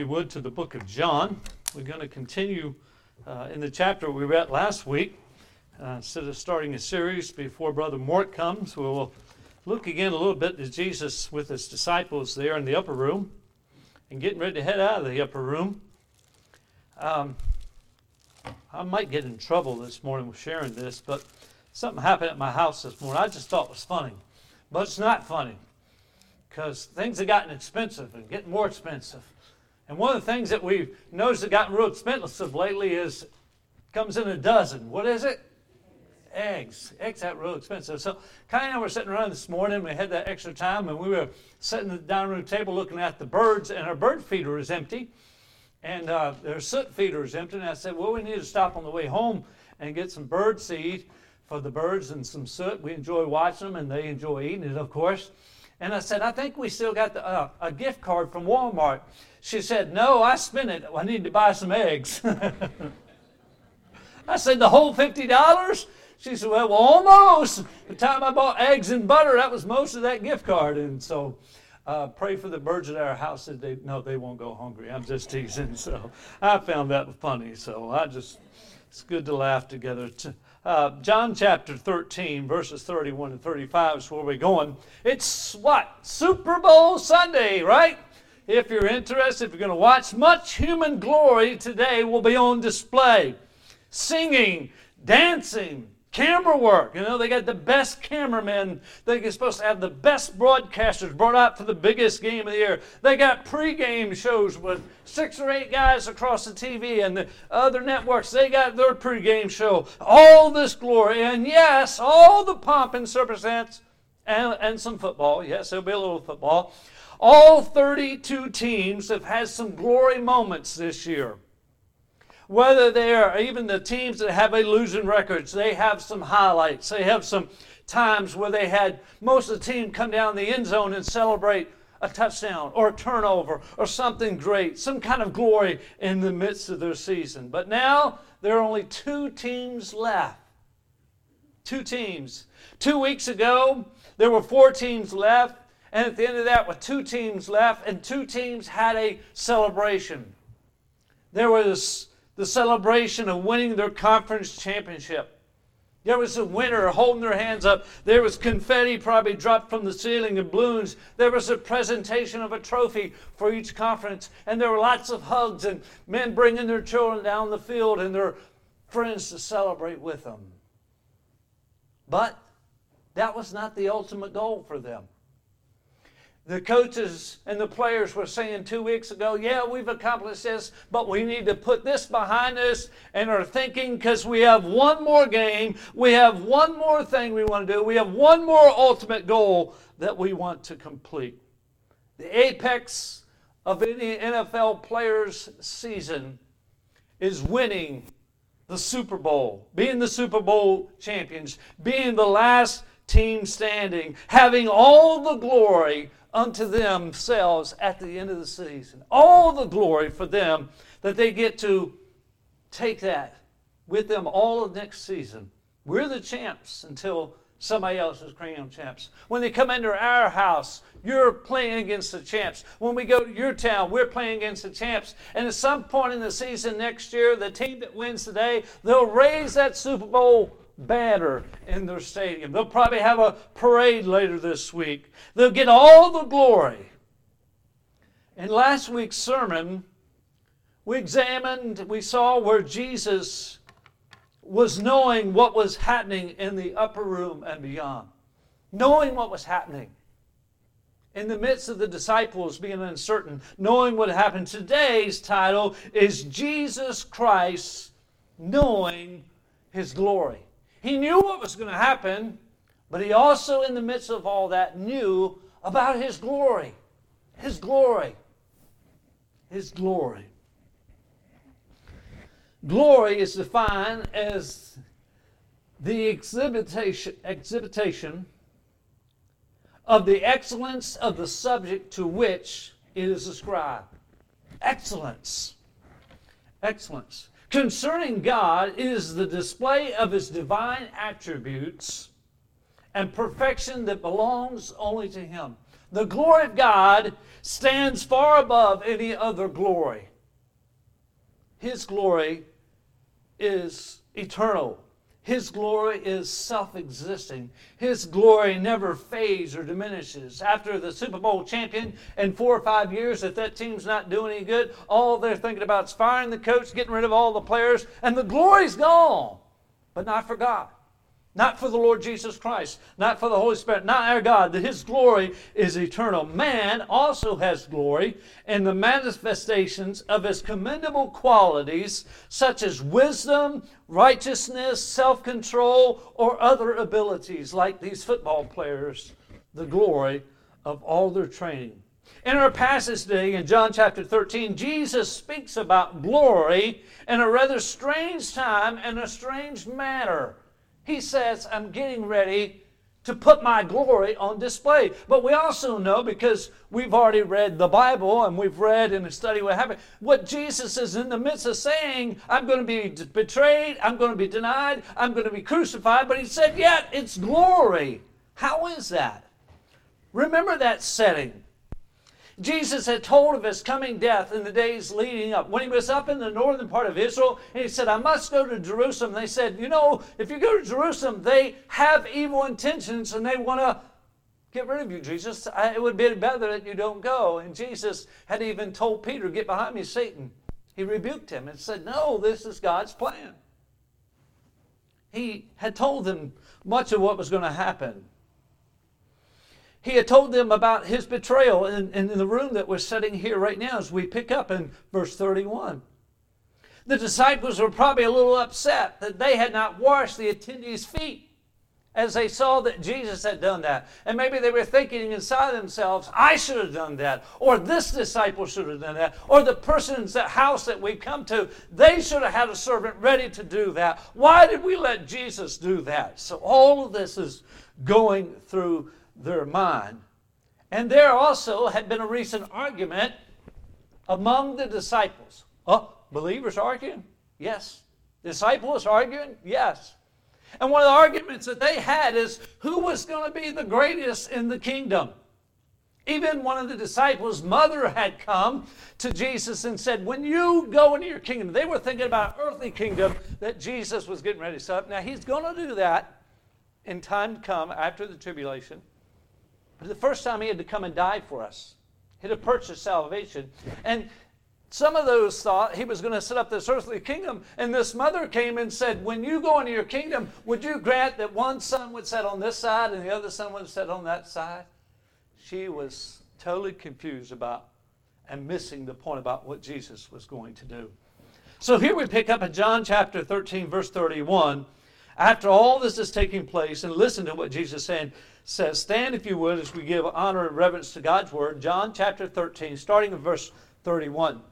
We would to the book of John. We're going to continue in the chapter we read last week. Instead of starting a series before Brother Mort comes, we will look again a little bit at Jesus with his disciples there in the upper room and getting ready to head out of the upper room. I might get in trouble this morning with sharing this, but something happened at my house this morning I just thought was funny. But it's not funny because things have gotten expensive and getting more expensive. And one of the things that we've noticed that gotten real expensive lately is comes in a dozen. What is it? Eggs. Eggs are real expensive. So Connie and I were sitting around this morning. We had that extra time, and we were sitting at the dining room table looking at the birds, and our bird feeder is empty, and their soot feeder is empty. And I said, well, we need to stop on the way home and get some bird seed for the birds and some soot. We enjoy watching them, and they enjoy eating it, of course. And I said, I think we still got a gift card from Walmart. She said, no, I spent it. I need to buy some eggs. I said, the whole $50? She said, well, almost. The time I bought eggs and butter, that was most of that gift card. And so pray for the birds at our house that they won't go hungry. I'm just teasing. So I found that funny. So it's good to laugh together. John chapter 13, verses 31 and 35 is where we're going. It's what? Super Bowl Sunday, right? If you're interested, if you're going to watch, much human glory today will be on display. Singing, dancing, camera work. You know, they got the best cameramen. They're supposed to have the best broadcasters brought out for the biggest game of the year. They got pregame shows with 6 or 8 guys across the TV, and the other networks, they got their pregame show. All this glory, and yes, all the pomp and circumstance, and some football. Yes, there'll be a little football. All 32 teams have had some glory moments this year. Whether they are even the teams that have a losing records, they have some highlights. They have some times where they had most of the team come down the end zone and celebrate a touchdown or a turnover or something great, some kind of glory in the midst of their season. But now there are only 2 teams left. 2 teams. 2 weeks ago, there were 4 teams left. And at the end of that, with 2 teams left, and 2 teams had a celebration. There was the celebration of winning their conference championship. There was a winner holding their hands up. There was confetti probably dropped from the ceiling and balloons. There was a presentation of a trophy for each conference. And there were lots of hugs and men bringing their children down the field and their friends to celebrate with them. But that was not the ultimate goal for them. The coaches and the players were saying 2 weeks ago, yeah, we've accomplished this, but we need to put this behind us, and are thinking because we have one more game, we have one more thing we want to do, we have one more ultimate goal that we want to complete. The apex of any NFL player's season is winning the Super Bowl, being the Super Bowl champions, being the last team standing, having all the glory unto themselves at the end of the season. All the glory for them that they get to take that with them all of next season. We're the champs until somebody else is crowned champs. When they come into our house, you're playing against the champs. When we go to your town, we're playing against the champs. And at some point in the season next year, the team that wins today, they'll raise that Super Bowl banner in their stadium. They'll probably have a parade later this week. They'll get all the glory. In last week's sermon, we saw where Jesus was knowing what was happening in the upper room and beyond. Knowing what was happening. In the midst of the disciples being uncertain, knowing what happened. Today's title is Jesus Christ knowing His glory. He knew what was going to happen, but He also, in the midst of all that, knew about His glory. His glory. His glory. Glory is defined as the exhibition of the excellence of the subject to which it is ascribed. Excellence. Excellence. Concerning God, it is the display of His divine attributes and perfection that belongs only to Him. The glory of God stands far above any other glory. His glory is eternal. His glory is self-existing. His glory never fades or diminishes. After the Super Bowl champion in 4 or 5 years, if that team's not doing any good, all they're thinking about is firing the coach, getting rid of all the players, and the glory's gone. But not for God. Not for the Lord Jesus Christ. Not for the Holy Spirit. Not our God. His glory is eternal. Man also has glory in the manifestations of his commendable qualities, such as wisdom, righteousness, self-control, or other abilities, like these football players, the glory of all their training. In our passage today, in John chapter 13, Jesus speaks about glory in a rather strange time and a strange manner. He says, I'm getting ready to put my glory on display. But we also know, because we've already read the Bible and we've read in the study what happened, what Jesus is in the midst of saying, I'm going to be betrayed, I'm going to be denied, I'm going to be crucified. But he said, yet it's glory. How is that? Remember that setting. Jesus had told of his coming death in the days leading up. When he was up in the northern part of Israel, and he said, I must go to Jerusalem. They said, you know, if you go to Jerusalem, they have evil intentions and they want to get rid of you, Jesus. It would be better that you don't go. And Jesus had even told Peter, get behind me, Satan. He rebuked him and said, no, this is God's plan. He had told them much of what was going to happen. He had told them about his betrayal in the room that we're sitting here right now as we pick up in verse 31. The disciples were probably a little upset that they had not washed the attendees' feet as they saw that Jesus had done that. And maybe they were thinking inside themselves, I should have done that, or this disciple should have done that, or the person's house that we come to, they should have had a servant ready to do that. Why did we let Jesus do that? So all of this is going through their mind. And there also had been a recent argument among the disciples. Oh, believers arguing? Yes. Disciples arguing? Yes. And one of the arguments that they had is who was going to be the greatest in the kingdom. Even one of the disciples' mother had come to Jesus and said, when you go into your kingdom, they were thinking about an earthly kingdom that Jesus was getting ready to set up. Now, he's going to do that in time to come after the tribulation. But the first time he had to come and die for us. He had to purchase salvation. And some of those thought he was going to set up this earthly kingdom. And this mother came and said, when you go into your kingdom, would you grant that one son would sit on this side and the other son would sit on that side? She was totally confused about and missing the point about what Jesus was going to do. So here we pick up in John chapter 13, verse 31. After all this is taking place, and listen to what Jesus says, stand if you would as we give honor and reverence to God's word. John chapter 13, starting in verse 31.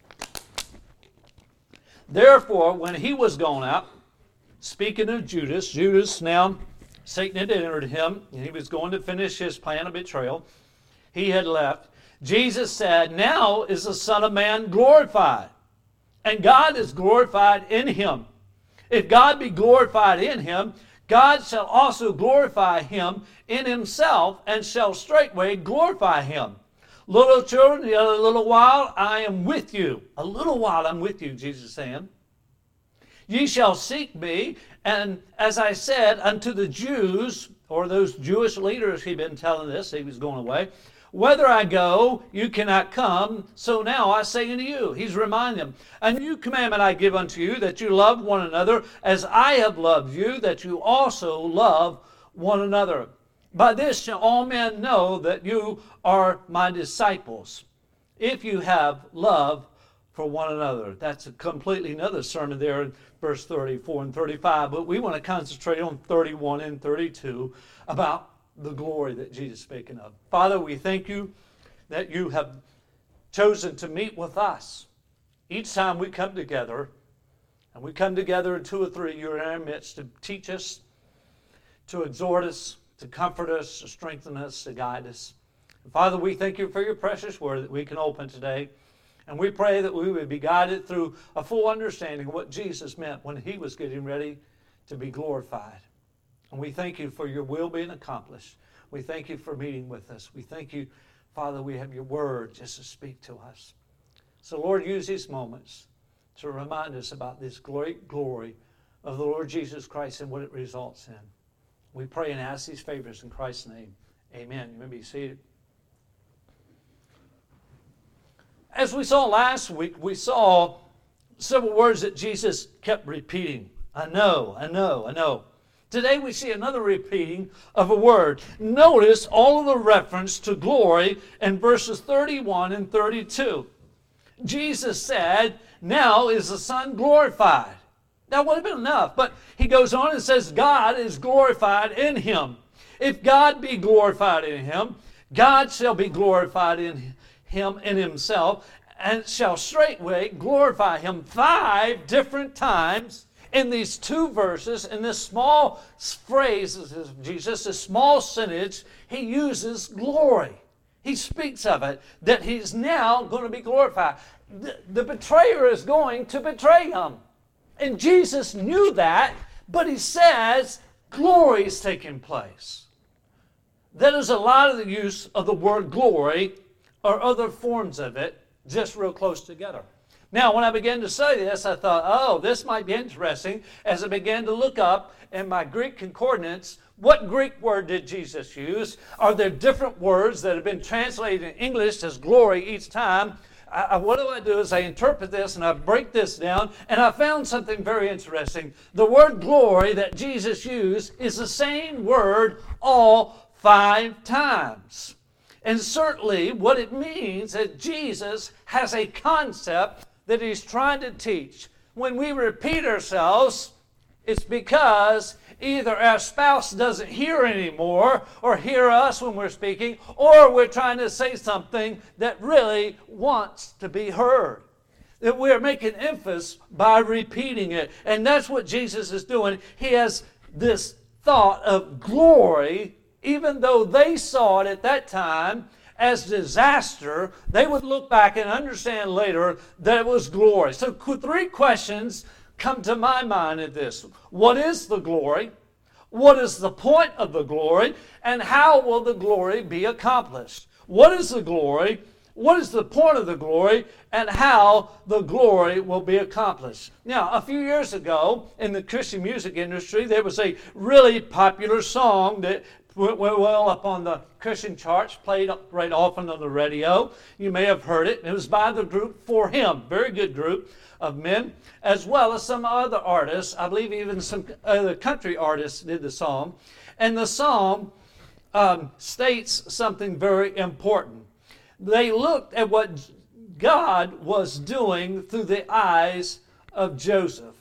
Therefore, when he was gone out, speaking of Judas now, Satan had entered him, and he was going to finish his plan of betrayal. He had left. Jesus said, now is the Son of Man glorified, and God is glorified in him. If God be glorified in him, God shall also glorify him in himself, and shall straightway glorify him. Little children, yet a little while I am with you. A little while I'm with you, Jesus is saying. Ye shall seek me, and as I said unto the Jews, or those Jewish leaders he'd been telling this, he was going away, whither I go, you cannot come, so now I say unto you. He's reminding them, a new commandment I give unto you, that you love one another, as I have loved you, that you also love one another. By this shall all men know that you are my disciples, if you have love for one another. That's a completely another sermon there in verse 34 and 35, but we want to concentrate on 31 and 32 about the glory that Jesus is speaking of. Father, we thank you that you have chosen to meet with us. Each time we come together, and we come together in 2 or 3, you're in our midst to teach us, to exhort us, to comfort us, to strengthen us, to guide us. And Father, we thank you for your precious word that we can open today. And we pray that we would be guided through a full understanding of what Jesus meant when he was getting ready to be glorified. And we thank you for your will being accomplished. We thank you for meeting with us. We thank you Father, we have your word just to speak to us. So, Lord, use these moments to remind us about this great glory of the Lord Jesus Christ and what it results in. We pray and ask these favors in Christ's name. Amen. You may be seated. As we saw last week, we saw several words that Jesus kept repeating. I know, I know, I know. Today we see another repeating of a word. Notice all of the reference to glory in verses 31 and 32. Jesus said, now is the Son glorified. That would have been enough, but he goes on and says, God is glorified in him. If God be glorified in him, God shall be glorified in him in himself, and shall straightway glorify him. 5 different times in these 2 verses, in this small phrase of Jesus, this small sentence, he uses glory. He speaks of it, that he's now going to be glorified. The betrayer is going to betray him. And Jesus knew that, but he says glory is taking place. That is a lot of the use of the word glory or other forms of it just real close together. Now, when I began to study this, I thought, oh, this might be interesting. As I began to look up in my Greek concordance, what Greek word did Jesus use? Are there different words that have been translated in English as glory each time? What I do is I interpret this and I break this down, and I found something very interesting. The word glory that Jesus used is the same word all 5 times. And certainly what it means is Jesus has a concept that he's trying to teach. When we repeat ourselves, it's because either our spouse doesn't hear anymore or hear us when we're speaking, or we're trying to say something that really wants to be heard. That we're making emphasis by repeating it. And that's what Jesus is doing. He has this thought of glory. Even though they saw it at that time as disaster, they would look back and understand later that it was glory. So 3 questions come to my mind at this. What is the glory? What is the point of the glory? And how will the glory be accomplished? What is the glory? What is the point of the glory? And how the glory will be accomplished? Now, a few years ago in the Christian music industry, there was a really popular song that went well up on the Christian charts, played right often on the radio. You may have heard it. It was by the group For Him, very good group of men, as well as some other artists. I believe even some other country artists did the song. And the song states something very important. They looked at what God was doing through the eyes of Joseph.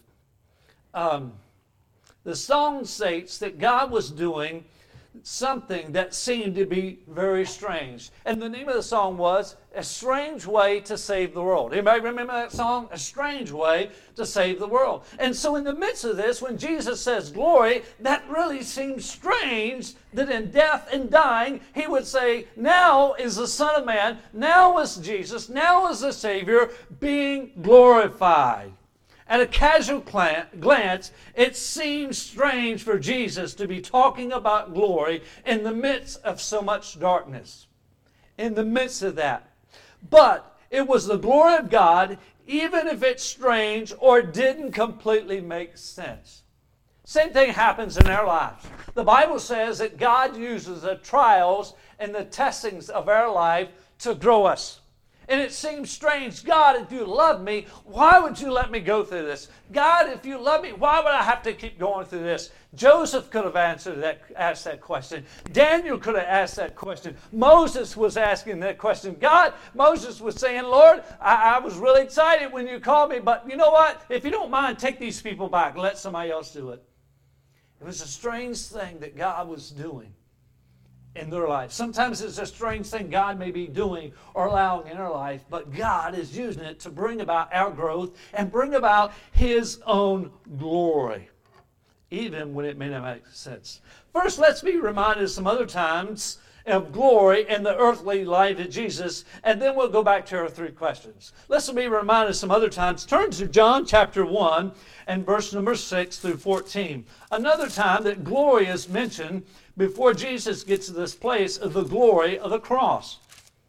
The song states that God was doing something that seemed to be very strange. And the name of the song was A Strange Way to Save the World. Anybody remember that song? A Strange Way to Save the World. And so in the midst of this, when Jesus says glory, that really seems strange that in death and dying, he would say, now is the Son of Man, now is Jesus, now is the Savior being glorified. At a casual glance, it seems strange for Jesus to be talking about glory in the midst of so much darkness. In the midst of that. But it was the glory of God, even if it's strange or didn't completely make sense. Same thing happens in our lives. The Bible says that God uses the trials and the testings of our life to grow us. And it seems strange. God, if you love me, why would you let me go through this? God, if you love me, why would I have to keep going through this? Joseph could have asked that question. Daniel could have asked that question. Moses was asking that question. Moses was saying, Lord, I was really excited when you called me, but you know what? If you don't mind, take these people back. Let somebody else do it. It was a strange thing that God was doing in their life. Sometimes it's a strange thing God may be doing or allowing in our life, but God is using it to bring about our growth and bring about His own glory, even when it may not make sense. First, let's be reminded of some other times of glory in the earthly life of Jesus, and then we'll go back to our 3 questions. Let's be reminded of some other times. Turn to John chapter 1 and verse number 6 through 14. Another time that glory is mentioned before Jesus gets to this place of the glory of the cross.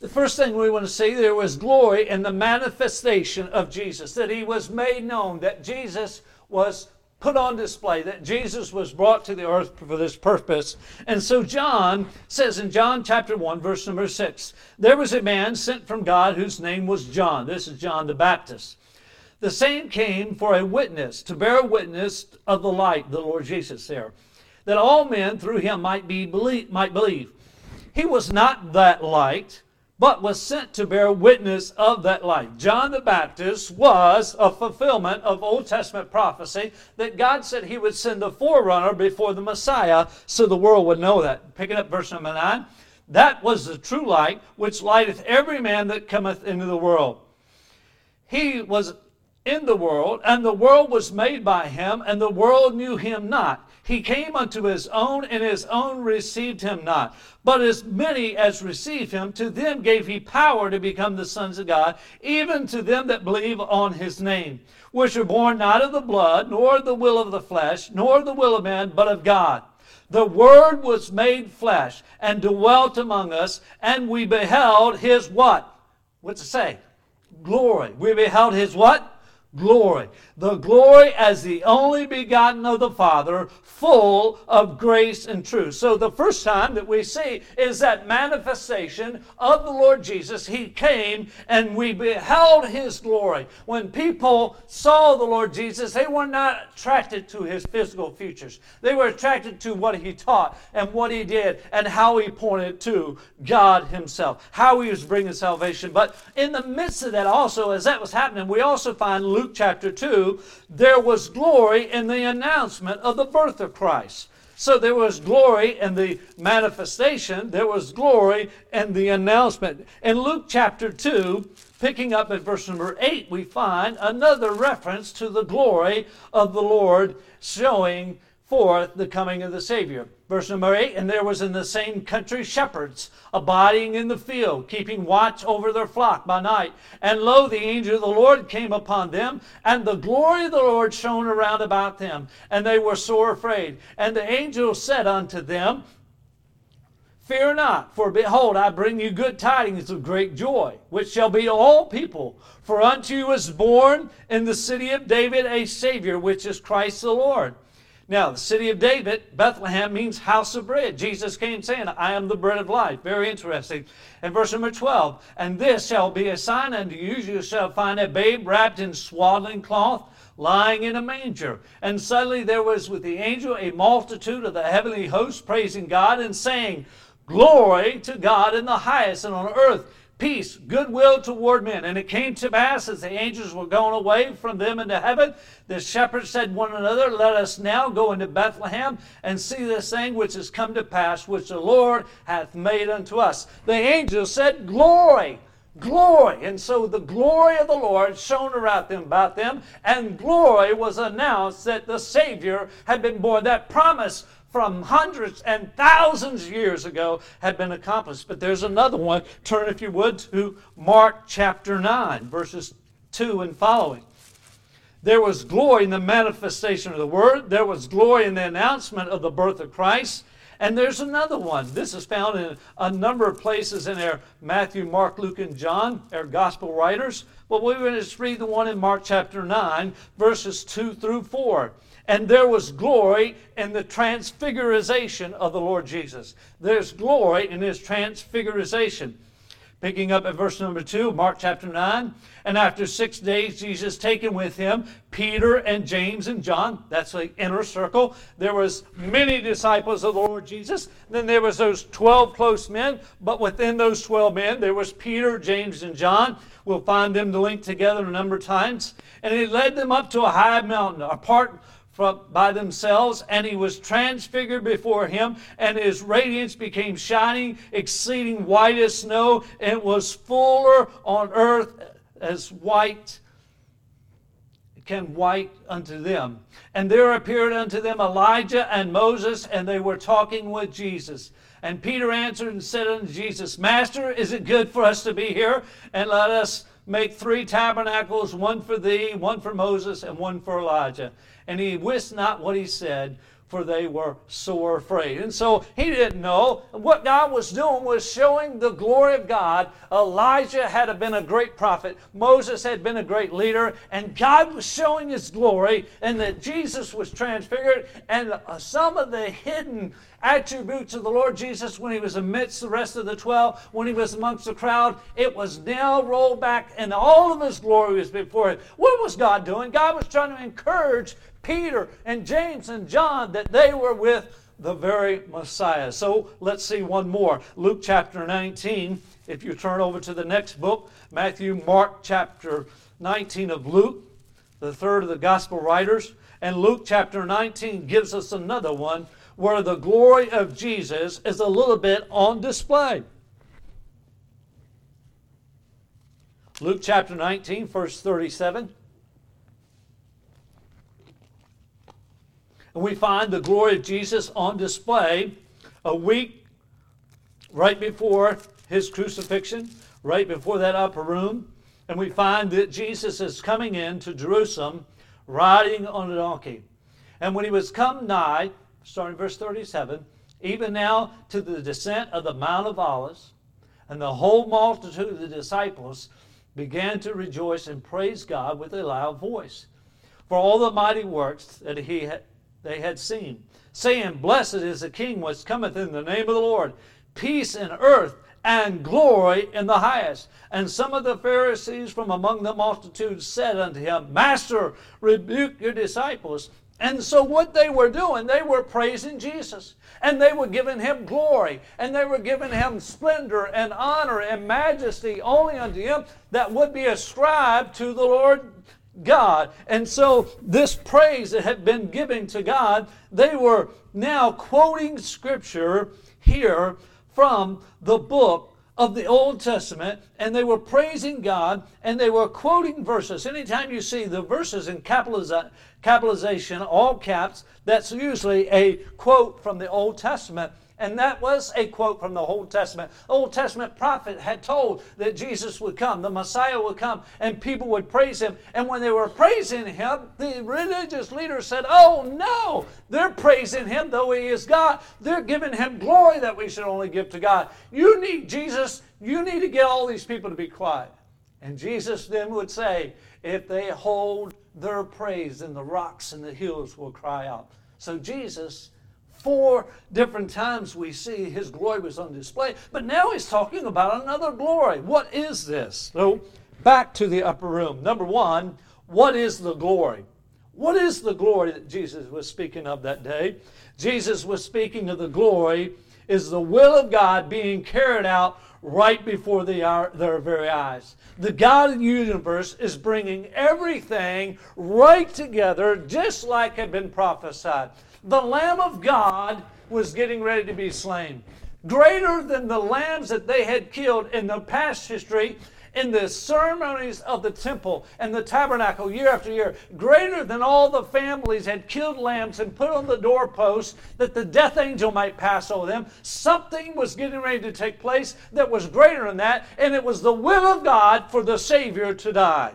The first thing we want to see, there was glory in the manifestation of Jesus, that he was made known, that Jesus was put on display, that Jesus was brought to the earth for this purpose. And so John says in John chapter 1, verse number 6, there was a man sent from God whose name was John. This is John the Baptist. The same came for a witness, to bear witness of the light, the Lord Jesus there, that all men through him might believe. He was not that light, but was sent to bear witness of that light. John the Baptist was a fulfillment of Old Testament prophecy that God said he would send the forerunner before the Messiah so the world would know that. Picking up verse number 9. That was the true light which lighteth every man that cometh into the world. He was in the world, and the world was made by him, and the world knew him not. He came unto his own, and his own received him not. But as many as received him, to them gave he power to become the sons of God, even to them that believe on his name, which are born not of the blood, nor the will of the flesh, nor the will of man, but of God. The Word was made flesh, and dwelt among us, and we beheld his what? What's it say? Glory. We beheld his what? Glory. The glory as the only begotten of the Father, full of grace and truth. So the first time that we see is that manifestation of the Lord Jesus. He came and we beheld his glory. When people saw the Lord Jesus, they were not attracted to his physical features. They were attracted to what he taught and what he did and how he pointed to God himself, how he was bringing salvation. But in the midst of that also, as that was happening, we also find Luke chapter 2, there was glory in the announcement of the birth of Christ. So there was glory in the manifestation. There was glory in the announcement. In Luke chapter 2, picking up at verse number 8, we find another reference to the glory of the Lord showing forth the coming of the Savior. Verse number 8, and there was in the same country shepherds abiding in the field, keeping watch over their flock by night. And lo, the angel of the Lord came upon them, and the glory of the Lord shone around about them, and they were sore afraid. And the angel said unto them, fear not, for behold, I bring you good tidings of great joy, which shall be to all people. For unto you is born in the city of David a Savior, which is Christ the Lord. Now, the city of David, Bethlehem, means house of bread. Jesus came saying, I am the bread of life. Very interesting. And verse number 12, and this shall be a sign unto you. You shall find a babe wrapped in swaddling cloth, lying in a manger. And suddenly there was with the angel a multitude of the heavenly host, praising God and saying, glory to God in the highest, and on earth peace, goodwill toward men. And it came to pass, as the angels were going away from them into heaven, the shepherds said one another, let us now go into Bethlehem and see this thing which is come to pass, which the Lord hath made unto us. The angels said, glory, glory. And so the glory of the Lord shone around them, about them, and glory was announced that the Savior had been born. That promise from hundreds and thousands of years ago had been accomplished. But there's another one. Turn, if you would, to Mark chapter 9, verses 2 and following. There was glory in the manifestation of the Word. There was glory in the announcement of the birth of Christ. And there's another one. This is found in a number of places in there. Matthew, Mark, Luke, and John, our gospel writers. But we're going to just read the one in Mark chapter 9, verses 2 through 4. And there was glory in the transfiguration of the Lord Jesus. There's glory in his transfiguration. Picking up at verse number 2, Mark chapter 9. And after 6 days, Jesus taken with him Peter and James and John. That's the inner circle. There was many disciples of the Lord Jesus. Then there was those 12 close men. But within those 12 men, there was Peter, James, and John. We'll find them linked together a number of times. And he led them up to a high mountain, apart by themselves, and he was transfigured before him, and his radiance became shining, exceeding white as snow, and was fuller on earth as white can white unto them. And there appeared unto them Elijah and Moses, and they were talking with Jesus. And Peter answered and said unto Jesus, Master, is it good for us to be here? And let us make 3 tabernacles, one for thee, one for Moses, and one for Elijah. And he wist not what he said, for they were sore afraid. And so he didn't know. What God was doing was showing the glory of God. Elijah had been a great prophet. Moses had been a great leader. And God was showing his glory, and that Jesus was transfigured. And some of the hidden attributes of the Lord Jesus when he was amidst the rest of the 12, when he was amongst the crowd, it was now rolled back, and all of his glory was before him. What was God doing? God was trying to encourage Peter and James and John that they were with the very Messiah. So let's see one more. Luke chapter 19. If you turn over to the next book, Matthew, Mark chapter 19 of Luke, the third of the gospel writers. And Luke chapter 19 gives us another one where the glory of Jesus is a little bit on display. Luke chapter 19, verse 37. And we find the glory of Jesus on display a week right before his crucifixion, right before that upper room. And we find that Jesus is coming into Jerusalem riding on a donkey. And when he was come nigh, starting verse 37, even now to the descent of the Mount of Olives, and the whole multitude of the disciples began to rejoice and praise God with a loud voice for all the mighty works that they had seen, saying, Blessed is the King which cometh in the name of the Lord, peace in earth and glory in the highest. And some of the Pharisees from among the multitude said unto him, Master, rebuke your disciples. And so what they were doing, they were praising Jesus. And they were giving him glory. And they were giving him splendor and honor and majesty only unto him that would be ascribed to the Lord God. And so this praise that had been given to God, they were now quoting Scripture here from the book of the Old Testament, and they were praising God, and they were quoting verses. Anytime you see the verses in capitalization, all caps, that's usually a quote from the Old Testament. And that was a quote from the Old Testament. The Old Testament prophet had told that Jesus would come, the Messiah would come, and people would praise him. And when they were praising him, the religious leaders said, oh no, they're praising him though he is God. They're giving him glory that we should only give to God. You need Jesus, you need to get all these people to be quiet. And Jesus then would say, if they hold their praise, then the rocks and the hills will cry out. So Jesus, 4 different times we see his glory was on display. But now he's talking about another glory. What is this? So back to the upper room. Number one, what is the glory? What is the glory that Jesus was speaking of that day? Jesus was speaking of the glory is the will of God being carried out right before their very eyes. The God of the universe is bringing everything right together just like had been prophesied. The Lamb of God was getting ready to be slain. Greater than the lambs that they had killed in the past history, in the ceremonies of the temple and the tabernacle year after year, greater than all the families had killed lambs and put on the doorposts that the death angel might pass over them. Something was getting ready to take place that was greater than that, and it was the will of God for the Savior to die.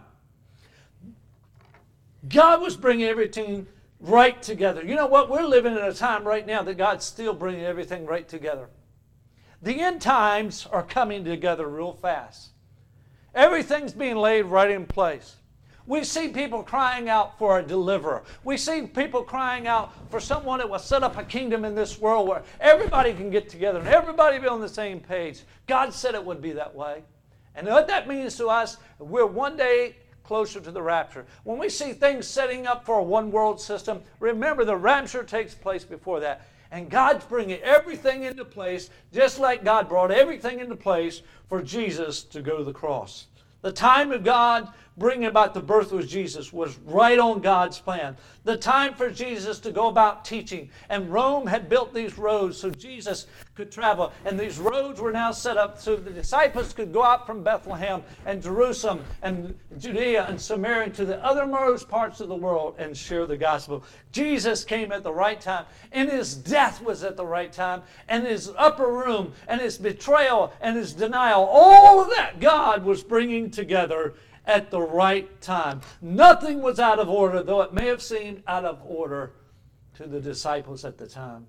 God was bringing everything right together. You know what? We're living in a time right now that God's still bringing everything right together. The end times are coming together real fast. Everything's being laid right in place. We see people crying out for a deliverer. We see people crying out for someone that will set up a kingdom in this world where everybody can get together and everybody be on the same page. God said it would be that way. And what that means to us, we're one day closer to the rapture. When we see things setting up for a one world system, remember the rapture takes place before that. And God's bringing everything into place, just like God brought everything into place for Jesus to go to the cross. The time of God bringing about the birth of Jesus was right on God's plan. The time for Jesus to go about teaching. And Rome had built these roads so Jesus could travel. And these roads were now set up so the disciples could go out from Bethlehem and Jerusalem and Judea and Samaria to the othermost parts of the world and share the gospel. Jesus came at the right time. And his death was at the right time. And his upper room and his betrayal and his denial. All of that God was bringing together at the right time. Nothing was out of order, though it may have seemed out of order to the disciples at the time.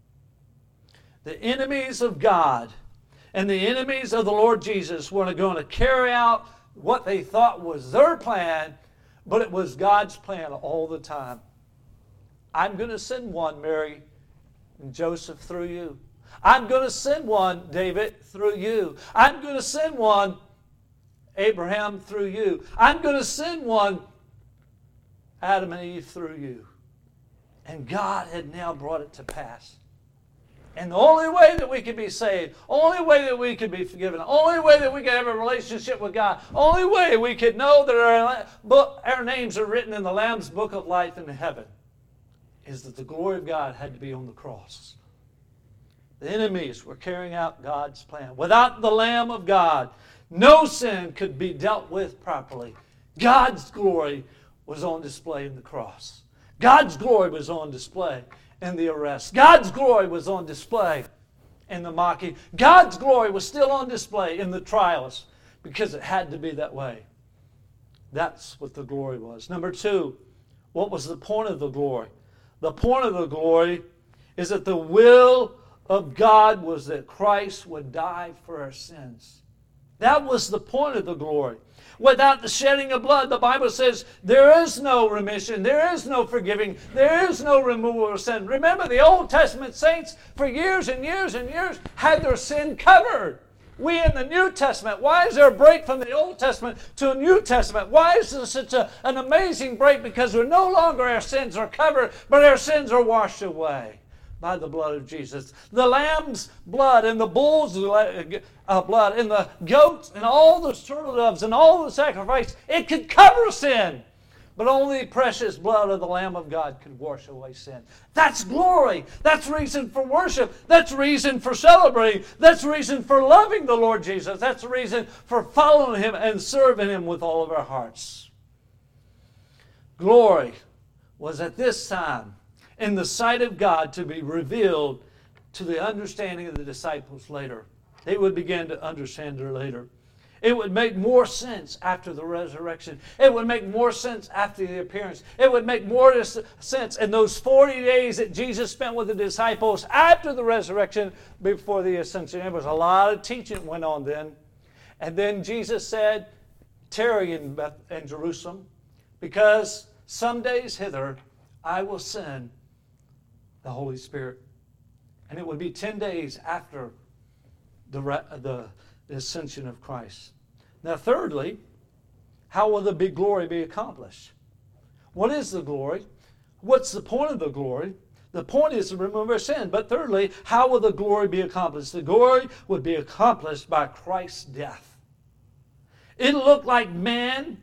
The enemies of God and the enemies of the Lord Jesus were going to carry out what they thought was their plan, but it was God's plan all the time. I'm going to send one, Mary and Joseph, through you. I'm going to send one, David, through you. I'm going to send one, Abraham, through you. I'm going to send one, Adam and Eve, through you. And God had now brought it to pass. And the only way that we could be saved, only way that we could be forgiven, only way that we could have a relationship with God, only way we could know that our names are written in the Lamb's Book of Life in heaven, is that the glory of God had to be on the cross. The enemies were carrying out God's plan. Without the Lamb of God, no sin could be dealt with properly. God's glory was on display in the cross. God's glory was on display in the arrest. God's glory was on display in the mocking. God's glory was still on display in the trials because it had to be that way. That's what the glory was. Number two, what was the point of the glory? The point of the glory is that the will of God was that Christ would die for our sins. That was the point of the glory. Without the shedding of blood, the Bible says there is no remission, there is no forgiving, there is no removal of sin. Remember, the Old Testament saints for years and years and years had their sin covered. We in the New Testament, why is there a break from the Old Testament to a New Testament? Why is there such an amazing break? Because we're no longer our sins are covered, but our sins are washed away by the blood of Jesus. The lamb's blood and the bull's blood and the goats and all those turtle doves and all the sacrifice, it could cover sin. But only the precious blood of the Lamb of God could wash away sin. That's glory. That's reason for worship. That's reason for celebrating. That's reason for loving the Lord Jesus. That's reason for following Him and serving Him with all of our hearts. Glory was at this time in the sight of God to be revealed to the understanding of the disciples later. They would begin to understand it later. It would make more sense after the resurrection. It would make more sense after the appearance. It would make more sense in those 40 days that Jesus spent with the disciples after the resurrection before the ascension. There was a lot of teaching that went on then. And then Jesus said, tarry in Jerusalem, because some days hither I will send the Holy Spirit. And it would be 10 days after the ascension of Christ. Now, thirdly, how will the big glory be accomplished? What is the glory? What's the point of the glory? The point is to remove our sin. But thirdly, how will the glory be accomplished? The glory would be accomplished by Christ's death. It looked like man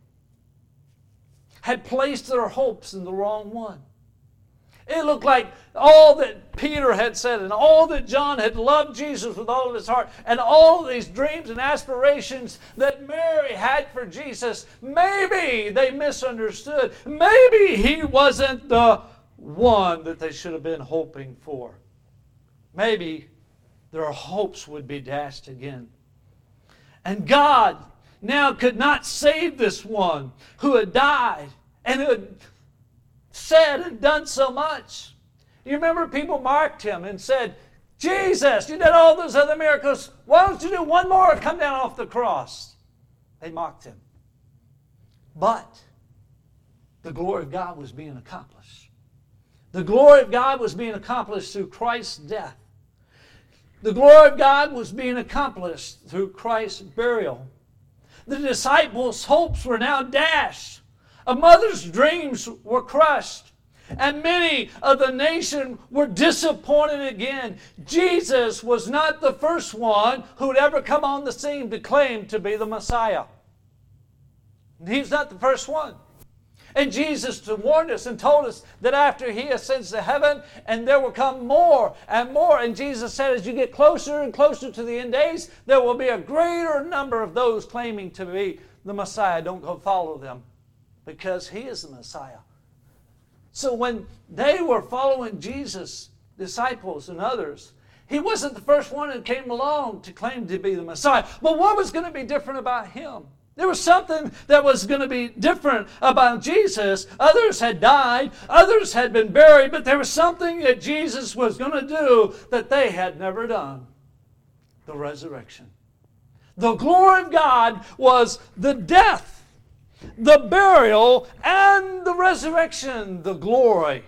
had placed their hopes in the wrong one. It looked like all that Peter had said and all that John had loved Jesus with all of his heart and all of these dreams and aspirations that Mary had for Jesus, maybe they misunderstood. Maybe He wasn't the one that they should have been hoping for. Maybe their hopes would be dashed again. And God now could not save this one who had died and who had said and done so much. You remember people mocked Him and said, Jesus, you did all those other miracles. Why don't you do one more and come down off the cross? They mocked Him. But the glory of God was being accomplished. The glory of God was being accomplished through Christ's death. The glory of God was being accomplished through Christ's burial. The disciples' hopes were now dashed. A mother's dreams were crushed. And many of the nation were disappointed again. Jesus was not the first one who would ever come on the scene to claim to be the Messiah. He's not the first one. And Jesus warned us and told us that after He ascends to heaven, and there will come more and more. And Jesus said, as you get closer and closer to the end days, there will be a greater number of those claiming to be the Messiah. Don't go follow them, because He is the Messiah. So when they were following Jesus, disciples and others, He wasn't the first one that came along to claim to be the Messiah. But what was going to be different about Him? There was something that was going to be different about Jesus. Others had died. Others had been buried. But there was something that Jesus was going to do that they had never done. The resurrection. The glory of God was the death, the burial, and the resurrection. The glory.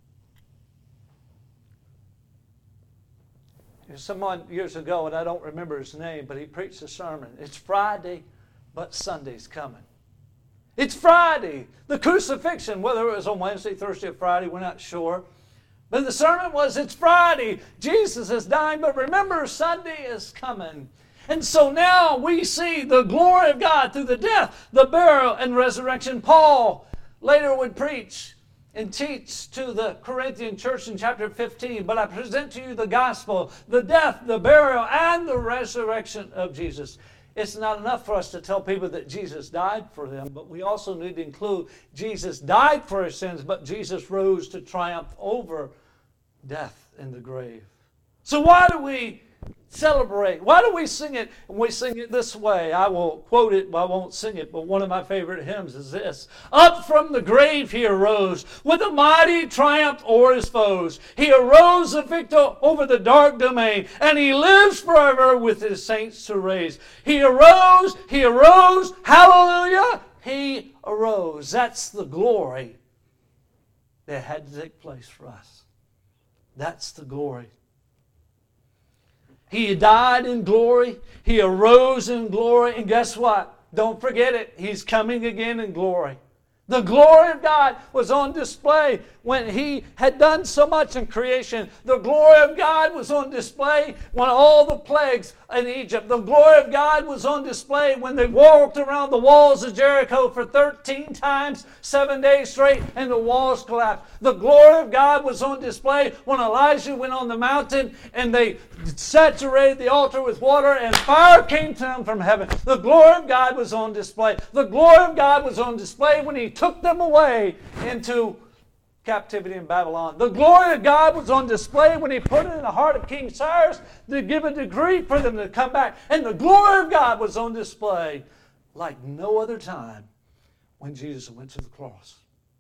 There's someone years ago, and I don't remember his name, but he preached a sermon. It's Friday, but Sunday's coming. It's Friday, the crucifixion, whether it was on Wednesday, Thursday, or Friday, we're not sure. But the sermon was, it's Friday, Jesus is dying, but remember, Sunday is coming. And so now we see the glory of God through the death, the burial, and resurrection. Paul later would preach and teach to the Corinthian church in chapter 15, but I present to you the gospel, the death, the burial, and the resurrection of Jesus. It's not enough for us to tell people that Jesus died for them, but we also need to include Jesus died for our sins, but Jesus rose to triumph over death in the grave. So why do we celebrate? Why do we sing it? And we sing it this way. I will quote it, but I won't sing it. But one of my favorite hymns is this. Up from the grave he arose with a mighty triumph o'er his foes. He arose a victor over the dark domain, and he lives forever with his saints to raise. He arose, hallelujah, he arose. That's the glory that had to take place for us. That's the glory. He died in glory. He arose in glory. And guess what? Don't forget it. He's coming again in glory. The glory of God was on display when He had done so much in creation. The glory of God was on display when all the plagues in Egypt. The glory of God was on display when they walked around the walls of Jericho for 13 times, 7 days straight, and the walls collapsed. The glory of God was on display when Elijah went on the mountain and they saturated the altar with water and fire came down from heaven. The glory of God was on display. The glory of God was on display when He took them away into captivity in Babylon. The glory of God was on display when He put it in the heart of King Cyrus to give a decree for them to come back. And the glory of God was on display like no other time when Jesus went to the cross.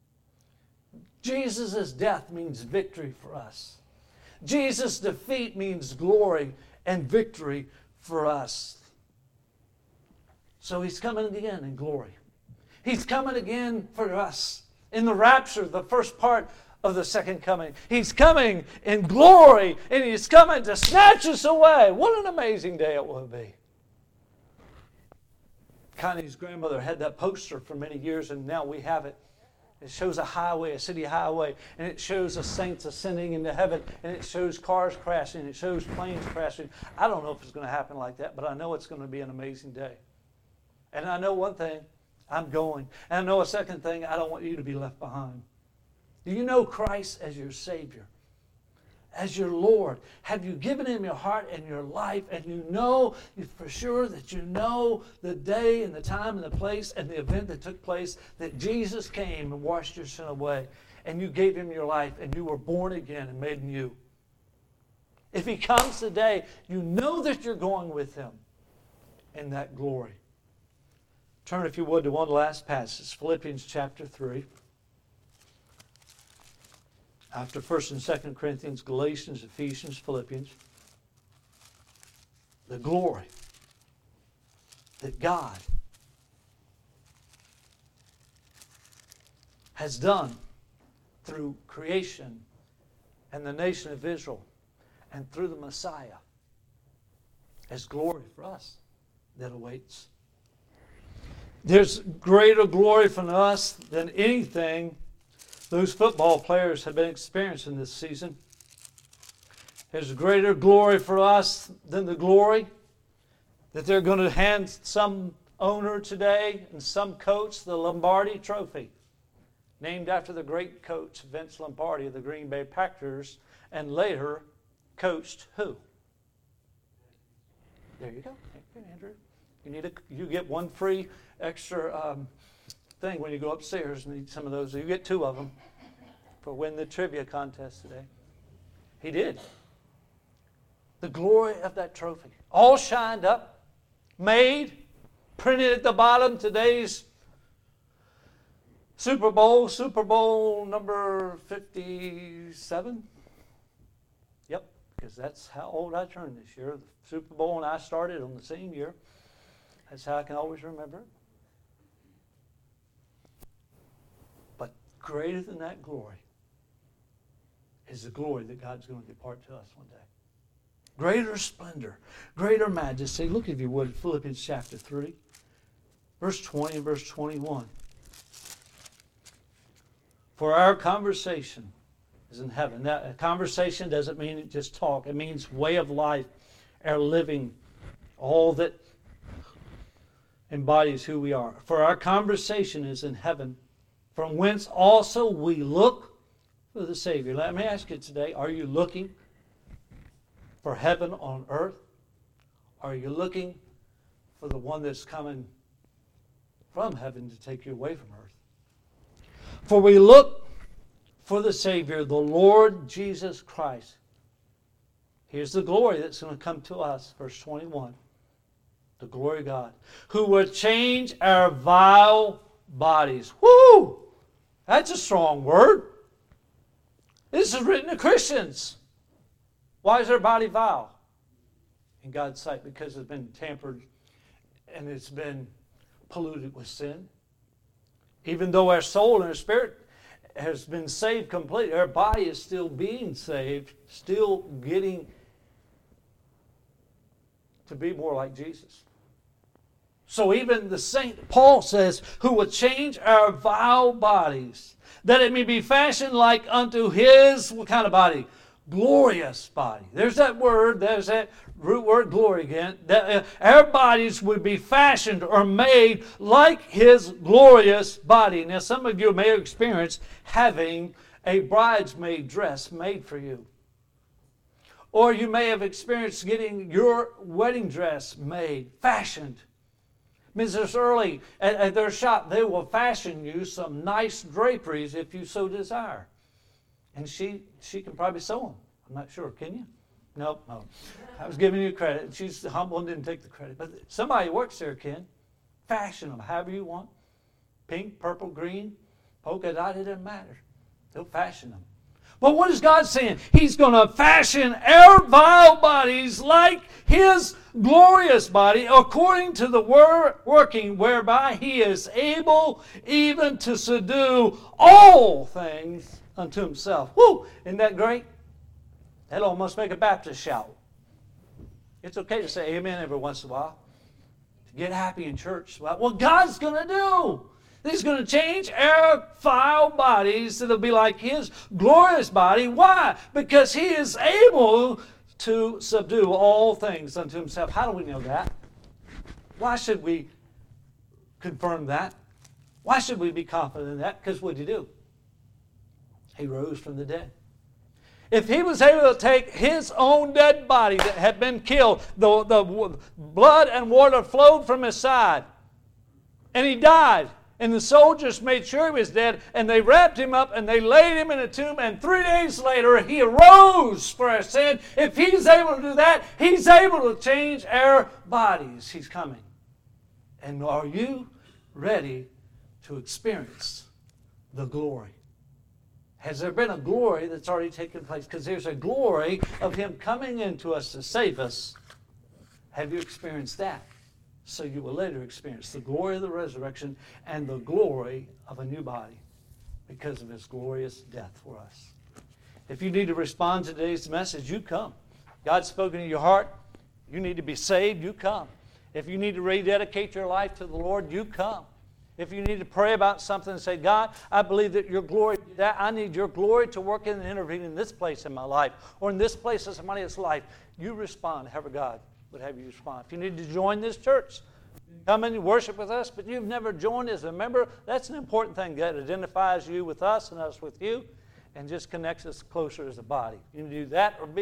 Jesus' death means victory for us. Jesus' defeat means glory and victory for us. So He's coming again in glory. He's coming again for us in the rapture, the first part of the second coming. He's coming in glory, and He's coming to snatch us away. What an amazing day it will be. Connie's grandmother had that poster for many years, and now we have it. It shows a highway, a city highway, and it shows the saints ascending into heaven, and it shows cars crashing, it shows planes crashing. I don't know if it's going to happen like that, but I know it's going to be an amazing day. And I know one thing, I'm going. And I know a second thing, I don't want you to be left behind. Do you know Christ as your Savior? As your Lord? Have you given Him your heart and your life? And you know for sure that you know the day and the time and the place and the event that took place, that Jesus came and washed your sin away. And you gave Him your life and you were born again and made new. If He comes today, you know that you're going with Him in that glory. Turn, if you would, to one last passage, Philippians chapter 3. After 1st and 2nd Corinthians, Galatians, Ephesians, Philippians. The glory that God has done through creation and the nation of Israel and through the Messiah as glory for us that awaits. There's greater glory from us than anything those football players have been experiencing this season. There's greater glory for us than the glory that they're going to hand some owner today and some coach the Lombardi Trophy, named after the great coach Vince Lombardi of the Green Bay Packers, and later coached who? There you go. Thank you, Andrew. You get one free extra thing when you go upstairs and eat some of those. You get 2 of them for win the trivia contest today. He did. The glory of that trophy. All shined up, made Printed at the bottom, today's Super Bowl number 57. Yep, because that's how old I turned this year. The Super Bowl and I started on the same year. That's how I can always remember it. But greater than that glory is the glory that God's going to depart to us one day. Greater splendor, greater majesty. Look, if you would, Philippians chapter 3, verse 20 and verse 21. For our conversation is in heaven. Now, a conversation doesn't mean just talk. It means way of life, our living, all that embodies who we are. For our conversation is in heaven, from whence also we look for the Savior. Let me ask you today, are you looking for heaven on earth? Are you looking for the one that's coming from heaven to take you away from earth? For we look for the Savior, the Lord Jesus Christ. Here's the glory that's going to come to us, verse 21. The glory of God, who will change our vile bodies. Woo! That's a strong word. This is written to Christians. Why is their body vile in God's sight? Because it's been tampered and it's been polluted with sin. Even though our soul and our spirit has been saved completely, our body is still being saved, still getting to be more like Jesus. So even the Saint Paul says, who will change our vile bodies, that it may be fashioned like unto his, what kind of body? Glorious body. There's that word, there's that root word glory again. That our bodies would be fashioned or made like his glorious body. Now some of you may have experienced having a bridesmaid dress made for you. Or you may have experienced getting your wedding dress made, fashioned. Mrs. Early, at their shop, they will fashion you some nice draperies if you so desire. And she can probably sew them. I'm not sure. Can you? Nope. No. I was giving you credit. She's humble and didn't take the credit. But somebody who works there can. Fashion them however you want. Pink, purple, green, polka dot, it doesn't matter. They'll fashion them. But what is God saying? He's going to fashion our vile bodies like his glorious body according to the working whereby he is able even to subdue all things unto himself. Woo! Isn't that great? That almost make a Baptist shout. It's okay to say amen every once in a while. To get happy in church. What God's going to do. He's going to change our vile bodies so they'll be like his glorious body. Why? Because he is able to subdue all things unto himself. How do we know that? Why should we confirm that? Why should we be confident in that? Because what did he do? He rose from the dead. If he was able to take his own dead body that had been killed, the blood and water flowed from his side, and he died, and the soldiers made sure he was dead, and they wrapped him up, and they laid him in a tomb, and 3 days later he arose for our sin. If he's able to do that, he's able to change our bodies. He's coming. And are you ready to experience the glory? Has there been a glory that's already taken place? Because there's a glory of him coming into us to save us. Have you experienced that? So you will later experience the glory of the resurrection and the glory of a new body because of his glorious death for us. If you need to respond to today's message, you come. God's spoken to your heart. You need to be saved, you come. If you need to rededicate your life to the Lord, you come. If you need to pray about something and say, God, I believe that your glory, that I need your glory to work in and intervene in this place in my life or in this place in somebody else's life, you respond however God would have you respond. If you need to join this church, come and worship with us, but you've never joined as a member, that's an important thing that identifies you with us and us with you and just connects us closer as a body. You can do that or be